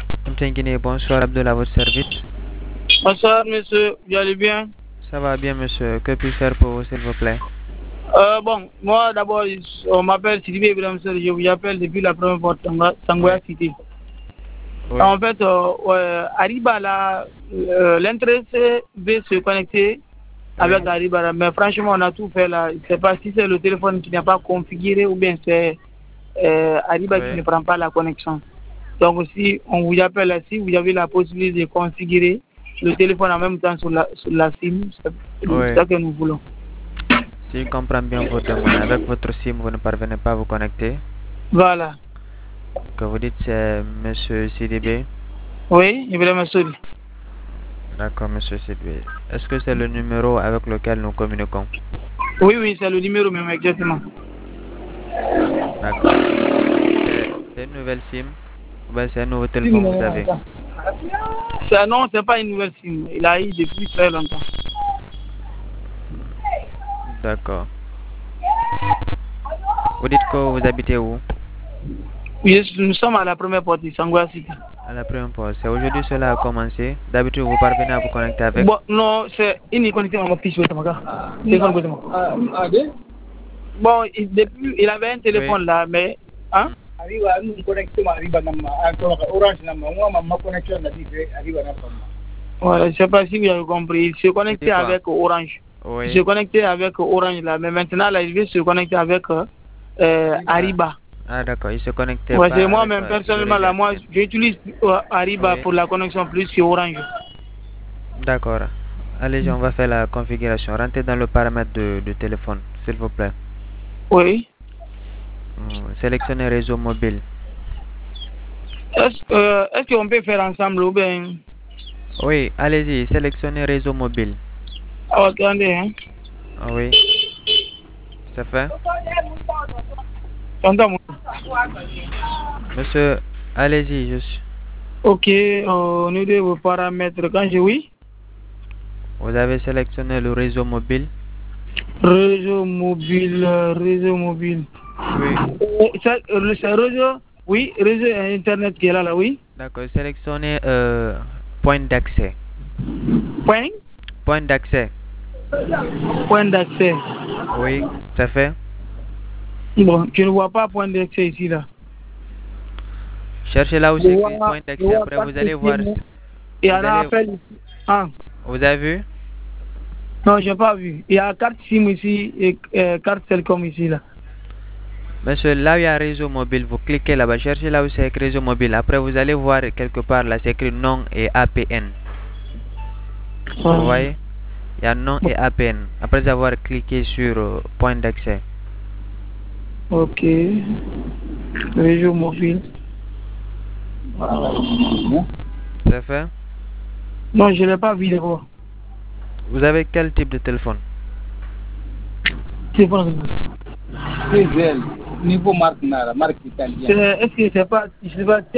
MTN Guinée, bonsoir Abdullah, à votre service. Bonsoir monsieur, vous allez bien? Ça va bien monsieur, que puis-je faire pour vous s'il vous plaît? Bon, moi d'abord, on m'appelle Sidibé Ibrahim Sall, je vous appelle depuis la première porte, Sangoya City. Oui. En fait, Ariba là, l'intéressé veut se connecter avec Ariba là, mais franchement on a tout fait là. Je ne sais pas si c'est le téléphone qui n'est pas configuré ou bien c'est Ariba qui ne prend pas la connexion. Donc si on vous appelle là, si vous avez la possibilité de configurer le téléphone en même temps sur la SIM, c'est ça que nous voulons. Si je comprends bien vos demandes, avec votre SIM, vous ne parvenez pas à vous connecter. Voilà. Que vous dites c'est monsieur CDB? Oui, Ibrahim Sall. D'accord, monsieur CDB. Est-ce que c'est le numéro avec lequel nous communiquons? Oui, c'est le numéro même, exactement. D'accord. C'est une nouvelle SIM? Ou bien c'est un nouveau téléphone que vous avez? Non, c'est pas une nouvelle SIM. Il a eu depuis très longtemps. D'accord. Vous dites que vous habitez où? Oui, nous sommes à la première porte de Sangoya City. À la première porte. C'est aujourd'hui cela a commencé. D'habitude, vous parvenez à vous connecter avec? Bon, non, c'est une connexion à mon fils. Bon, depuis, il avait un téléphone là, mais... Hein? Voilà, je ne sais pas si vous avez compris. Il se connectait avec Orange. Oui. Il se connectait avec Orange là, mais maintenant là, il veut se connecter avec Ariba. Ah d'accord, il se connectait Ouais, pas. c'est moi-même personnellement là, moi j'utilise Ariba pour la connexion plus que Orange. D'accord. Allez, on va faire la configuration. Rentrez dans le paramètre de téléphone, s'il vous plaît. Oui. Sélectionnez réseau mobile. Est-ce qu'on peut faire ensemble ou bien? Oui, allez-y, sélectionnez réseau mobile. Attendez, hein. Oui. C'est fait? Monsieur, allez-y, je suis... Ok, au niveau de vos paramètres, quand je oui. Vous avez sélectionné le réseau mobile. Réseau mobile. Oui. C'est réseau, oui, réseau internet qui est là, oui. D'accord, sélectionnez point d'accès. Point d'accès. Point d'accès. Oui, c'est fait? Bon, je ne vois pas point d'accès ici là. Cherchez là où c'est écrit point d'accès. Après, vous allez voir. Il y a un appel ici. Ah. Vous avez vu? Non, je n'ai pas vu. Il y a carte SIM ici et carte Telcom ici là. Monsieur, là où il y a réseau mobile, vous cliquez là-bas, cherchez là où c'est écrit réseau mobile. Après, vous allez voir quelque part là, c'est écrit nom et APN. Vous voyez? Il y a nom et APN. Après avoir cliqué sur point d'accès. Ok. Réseau mobile. C'est fait? Non, je ne l'ai pas vu d'abord. Vous avez quel type de téléphone? Téléphone. Niveau marque italien. Est-ce que c'est pas, je sais pas,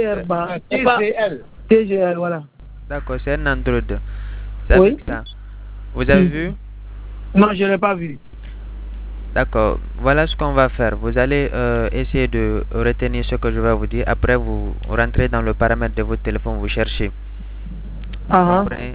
TGL, voilà. D'accord, c'est un Android. C'est avec ça. Vous avez vu? Non, je ne l'ai pas vu. D'accord, voilà ce qu'on va faire. Vous allez essayer de retenir ce que je vais vous dire. Après, vous rentrez dans le paramètre de votre téléphone, vous cherchez. Comprenez?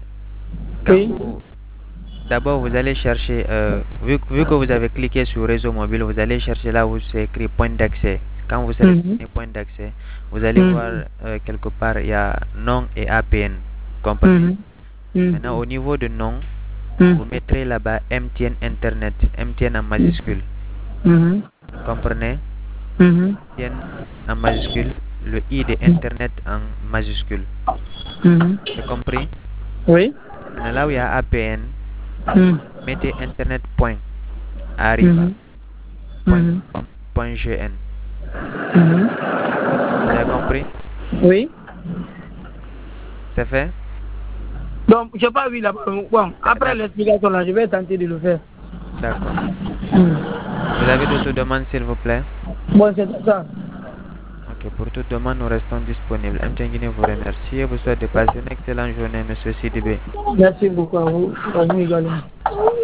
D'abord, vous allez chercher, vu que vous avez cliqué sur réseau mobile, vous allez chercher là où c'est écrit point d'accès. Quand vous sélectionnez point d'accès, vous allez voir quelque part, il y a nom et APN. Comprenez? Maintenant, au niveau de nom, vous mettrez là-bas MTN Internet, MTN en majuscule. Comprenez? MTN en majuscule, le I de Internet en majuscule. Vous compris? Oui. Maintenant, là où il y a APN, mettez Internet point Ariba point GN. Vous avez compris? Oui. C'est fait? Donc, je n'ai pas vu là-bas. Bon, après l'explication là, je vais tenter de le faire. D'accord. Vous avez d'autres demandes, s'il vous plaît? Bon, c'est ça. Ok, pour toute demande, nous restons disponibles. MTN Guinée vous remercie et vous souhaite de passer une excellente journée, monsieur CDB. Merci beaucoup à vous également.